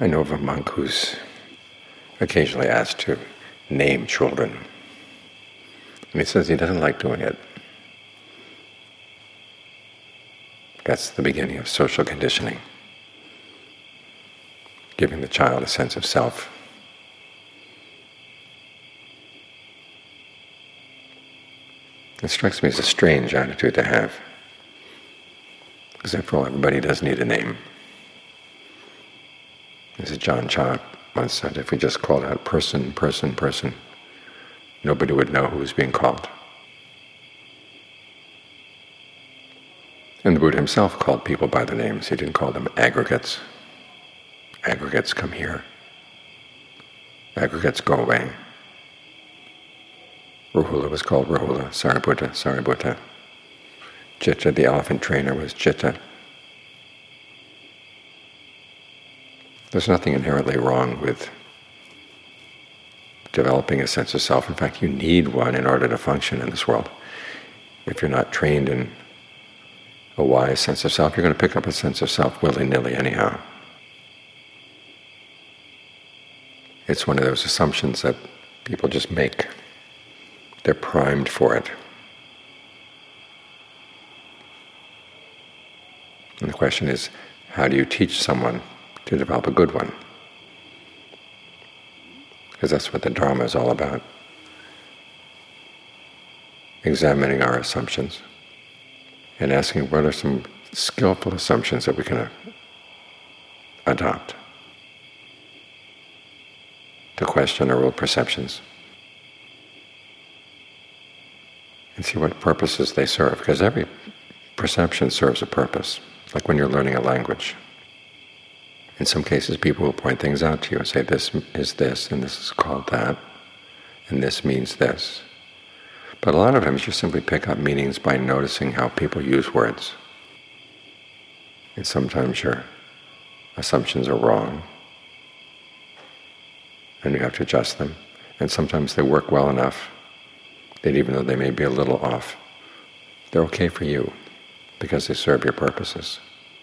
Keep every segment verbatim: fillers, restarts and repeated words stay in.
I know of a monk who's occasionally asked to name children. And he says he doesn't like doing it. That's the beginning of social conditioning, giving the child a sense of self. It strikes me as a strange attitude to have, because after all, everybody does need a name. As John Cha once said, if we just called out person, person, person, nobody would know who was being called. And the Buddha himself called people by their names. He didn't call them aggregates. Aggregates, come here. Aggregates, go away. Rahula was called Rahula, Sariputta, Sariputta. Chitta, the elephant trainer, was Chitta. There's nothing inherently wrong with developing a sense of self. In fact, you need one in order to function in this world. If you're not trained in a wise sense of self, you're going to pick up a sense of self willy-nilly anyhow. It's one of those assumptions that people just make. They're primed for it. And the question is, how do you teach someone to develop a good one? Because that's what the Dharma is all about. Examining our assumptions and asking what are some skillful assumptions that we can adopt to question our old perceptions and see what purposes they serve, because every perception serves a purpose. Like when you're learning a language. In some cases people will point things out to you and say, this is this, and this is called that, and this means this. But a lot of times you simply pick up meanings by noticing how people use words. And sometimes your assumptions are wrong, and you have to adjust them. And sometimes they work well enough that even though they may be a little off, they're okay for you, because they serve your purposes.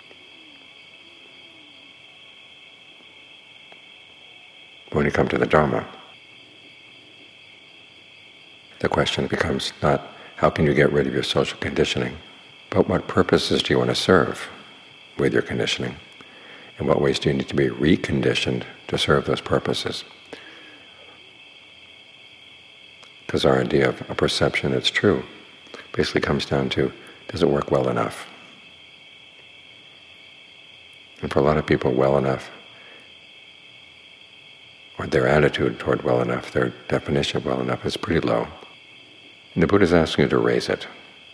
When you come to the Dharma, the question becomes not how can you get rid of your social conditioning, but what purposes do you want to serve with your conditioning? In what ways do you need to be reconditioned to serve those purposes? Because our idea of a perception that's true basically comes down to, does it work well enough? And for a lot of people, well enough, or their attitude toward well enough, their definition of well enough is pretty low. And the Buddha is asking you to raise it.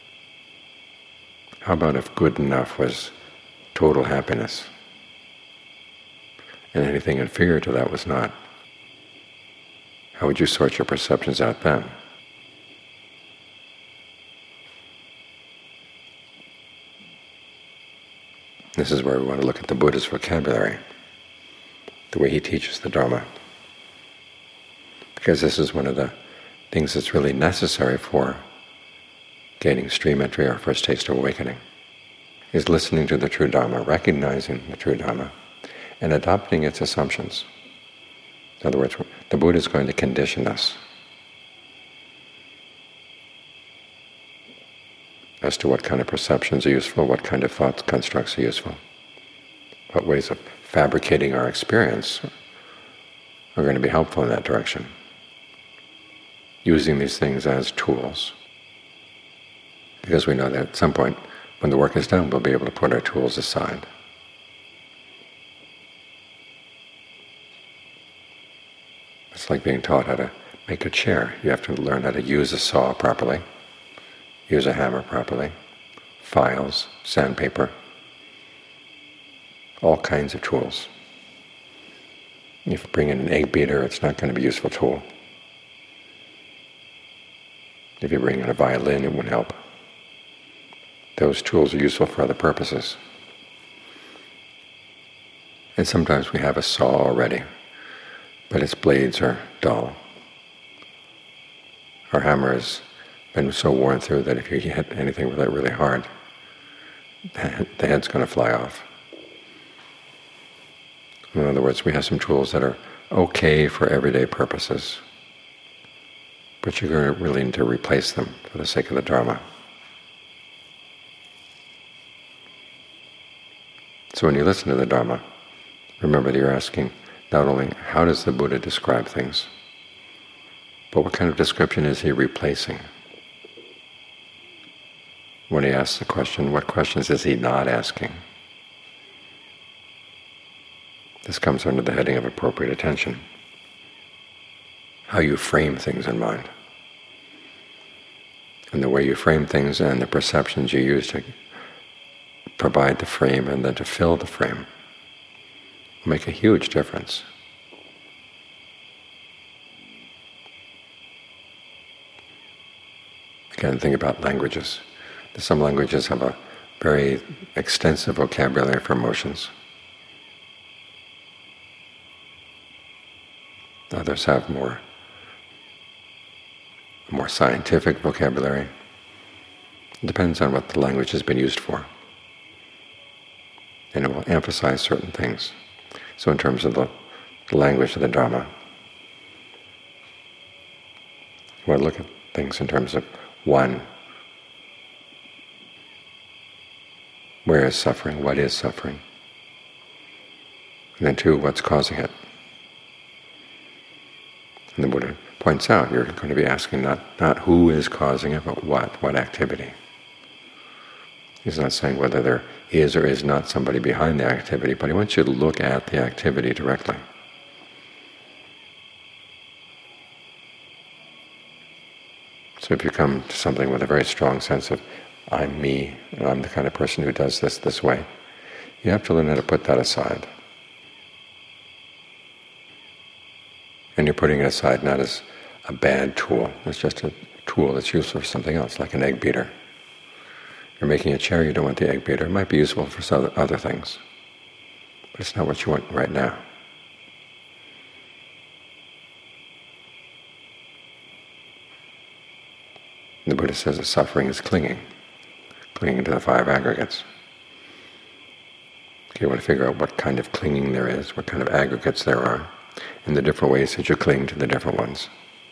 How about if good enough was total happiness, and anything inferior to that was not? How would you sort your perceptions out then? This is where we want to look at the Buddha's vocabulary, the way he teaches the Dharma. Because this is one of the things that's really necessary for gaining stream entry or first taste of awakening, is listening to the true Dharma, recognizing the true Dharma, and adopting its assumptions. In other words, the Buddha is going to condition us as to what kind of perceptions are useful, what kind of thought constructs are useful, what ways of fabricating our experience are going to be helpful in that direction, using these things as tools. Because we know that at some point, when the work is done, we'll be able to put our tools aside. It's like being taught how to make a chair. You have to learn how to use a saw properly, use a hammer properly, files, sandpaper, all kinds of tools. If you bring in an egg beater, it's not going to be a useful tool. If you bring in a violin, it wouldn't help. Those tools are useful for other purposes. And sometimes we have a saw already, but its blades are dull. Our hammer has been so worn through that if you hit anything with it really hard, the head's going to fly off. In other words, we have some tools that are okay for everyday purposes, but you're going to really need to replace them for the sake of the Dharma. So when you listen to the Dharma, remember that you're asking not only how does the Buddha describe things, but what kind of description is he replacing? When he asks the question, what questions is he not asking? This comes under the heading of appropriate attention. How you frame things in mind. And the way you frame things and the perceptions you use to provide the frame and then to fill the frame will make a huge difference. Again, think about languages. Some languages have a very extensive vocabulary for emotions. Others have more, more scientific vocabulary. It depends on what the language has been used for. And it will emphasize certain things. So in terms of the, the language of the Dharma, you want to look at things in terms of, one, where is suffering? What is suffering? And then two, what's causing it? And the Buddha points out you're going to be asking not, not who is causing it, but what, what activity. He's not saying whether there is or is not somebody behind the activity, but he wants you to look at the activity directly. So if you come to something with a very strong sense of, I'm me, and I'm the kind of person who does this this way, you have to learn how to put that aside. And you're putting it aside not as a bad tool, it's just a tool that's useful for something else, like an egg beater. You're making a chair, you don't want the egg beater. It might be useful for some other things, but it's not what you want right now. The Buddha says that suffering is clinging, clinging to the five aggregates. Okay, you want to figure out what kind of clinging there is, what kind of aggregates there are, and the different ways that you cling to the different ones.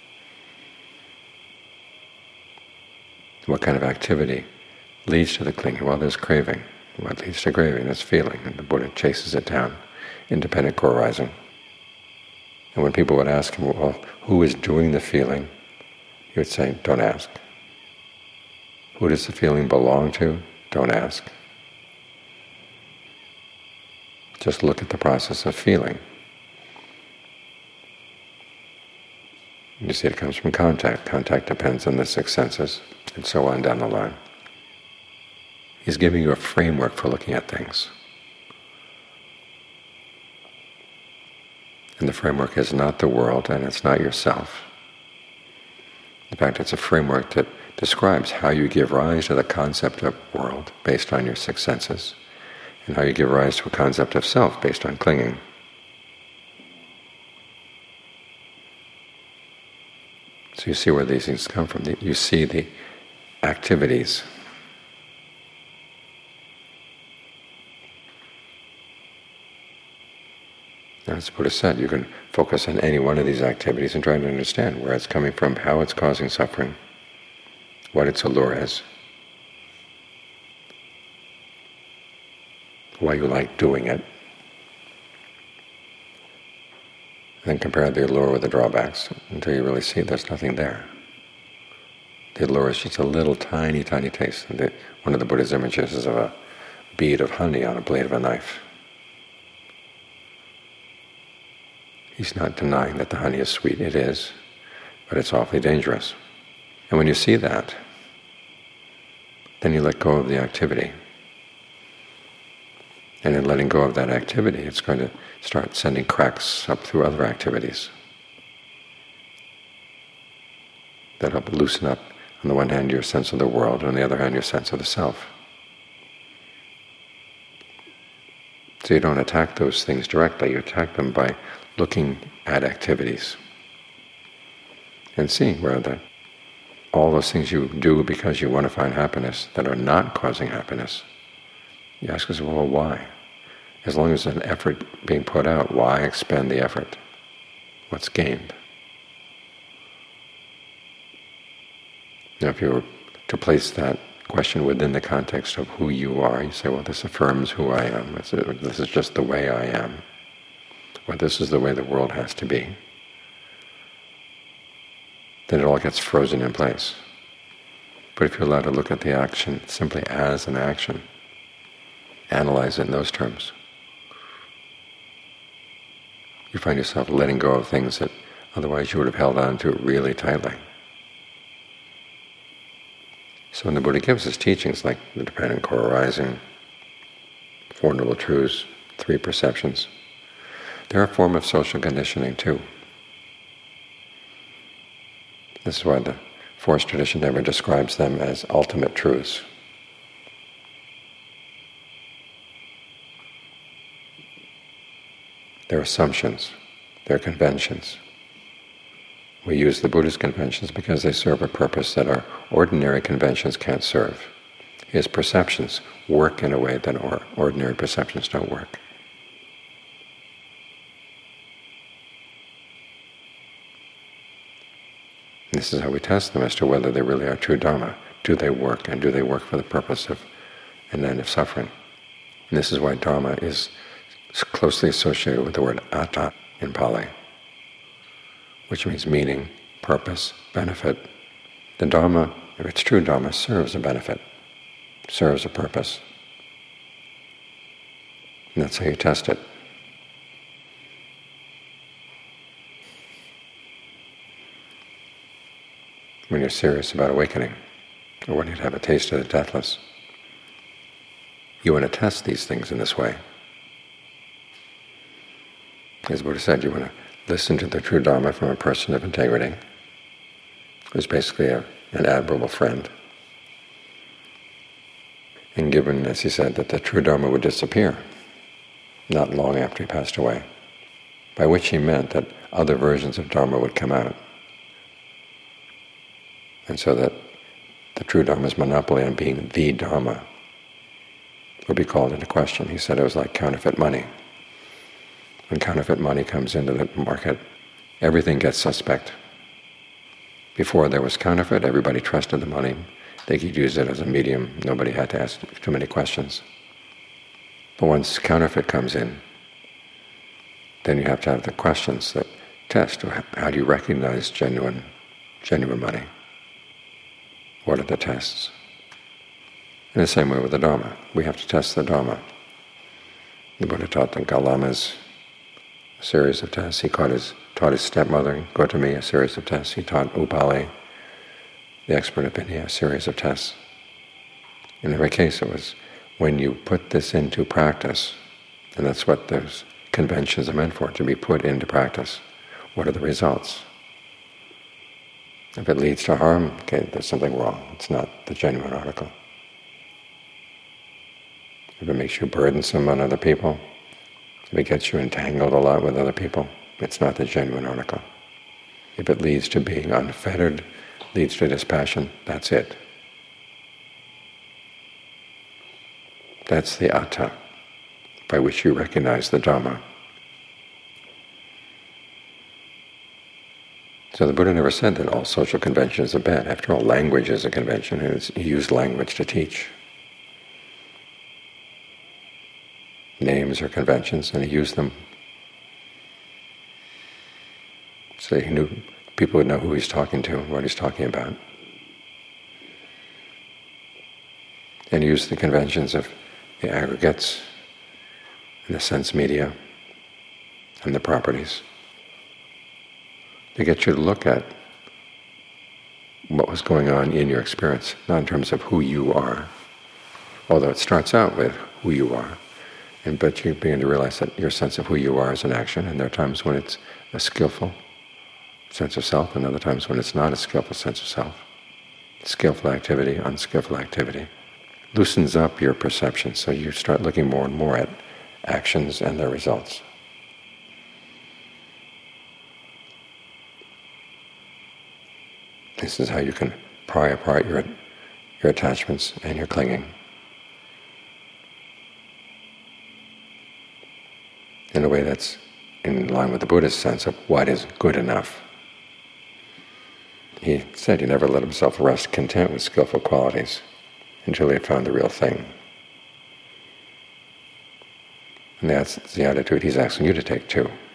What kind of activity leads to the clinging? Well, there's craving. What leads to craving? There's feeling, and the Buddha chases it down. Independent co-arising. And when people would ask him, well, who is doing the feeling? He would say, don't ask. Who does the feeling belong to? Don't ask. Just look at the process of feeling. You see, it comes from contact. Contact depends on the six senses, and so on down the line. He's giving you a framework for looking at things. And the framework is not the world, and it's not yourself. In fact, it's a framework that describes how you give rise to the concept of world based on your six senses, and how you give rise to a concept of self based on clinging. So you see where these things come from. You see the activities. As the Buddha said, you can focus on any one of these activities and try to understand where it's coming from, how it's causing suffering, what its allure is, why you like doing it. And then compare the allure with the drawbacks until you really see there's nothing there. The allure is just a little tiny, tiny taste. And the, one of the Buddha's images is of a bead of honey on a blade of a knife. He's not denying that the honey is sweet. It is, but it's awfully dangerous. And when you see that, then you let go of the activity. And in letting go of that activity, it's going to start sending cracks up through other activities. That'll loosen up, on the one hand, your sense of the world, and on the other hand, your sense of the self. So you don't attack those things directly, you attack them by looking at activities and seeing where the, all those things you do because you want to find happiness that are not causing happiness. You ask yourself, well, why? As long as there's an effort being put out, why expend the effort? What's gained? Now, if you were to place that question within the context of who you are, you say, well, this affirms who I am. This is just the way I am. Or this is the way the world has to be. Then it all gets frozen in place. But if you're allowed to look at the action simply as an action, analyze it in those terms, you find yourself letting go of things that otherwise you would have held on to really tightly. So when the Buddha gives his teachings, like the dependent core arising, Four Noble Truths, three perceptions, they're a form of social conditioning too. This is why the Forest tradition never describes them as ultimate truths. They're assumptions, they're conventions. We use the Buddhist conventions because they serve a purpose that our ordinary conventions can't serve. His perceptions work in a way that our ordinary perceptions don't work. This is how we test them as to whether they really are true Dharma. Do they work, and do they work for the purpose of an end of suffering? And this is why Dharma is closely associated with the word atta in Pali, which means meaning, purpose, benefit. The Dharma, if it's true Dharma, serves a benefit, serves a purpose. And that's how you test it. When you're serious about awakening, or when you have a taste of the deathless, you want to test these things in this way. As the Buddha said, you want to listen to the true Dharma from a person of integrity, who's basically a, an admirable friend. And given, as he said, that the true Dharma would disappear not long after he passed away, by which he meant that other versions of Dharma would come out. And so that the true Dharma's monopoly on being the Dharma would be called into question. He said it was like counterfeit money. When counterfeit money comes into the market, everything gets suspect. Before there was counterfeit, everybody trusted the money. They could use it as a medium. Nobody had to ask too many questions. But once counterfeit comes in, then you have to have the questions that test. How do you recognize genuine, genuine money? What are the tests? In the same way with the Dharma, we have to test the Dharma. The Buddha taught the Galamas a series of tests. He taught his, taught his stepmother, Gotami, a series of tests. He taught Upali, the expert of India, a series of tests. In every case, it was when you put this into practice, and that's what those conventions are meant for, to be put into practice. What are the results? If it leads to harm, okay, there's something wrong. It's not the genuine article. If it makes you burdensome on other people, if it gets you entangled a lot with other people, it's not the genuine article. If it leads to being unfettered, leads to dispassion, that's it. That's the atta, by which you recognize the Dharma. So the Buddha never said that all social conventions are bad. After all, language is a convention, and he used language to teach. Names are conventions, and he used them so he knew people would know who he's talking to, what he's talking about. And he used the conventions of the aggregates and the sense media and the properties to get you to look at what was going on in your experience, not in terms of who you are, although it starts out with who you are. And but you begin to realize that your sense of who you are is an action, and there are times when it's a skillful sense of self, and other times when it's not a skillful sense of self. Skillful activity, unskillful activity loosens up your perception, so you start looking more and more at actions and their results. This is how you can pry apart your your attachments and your clinging. in a way that's in line with the Buddhist sense of what is good enough. He said he never let himself rest content with skillful qualities until he had found the real thing. And that's the attitude he's asking you to take too.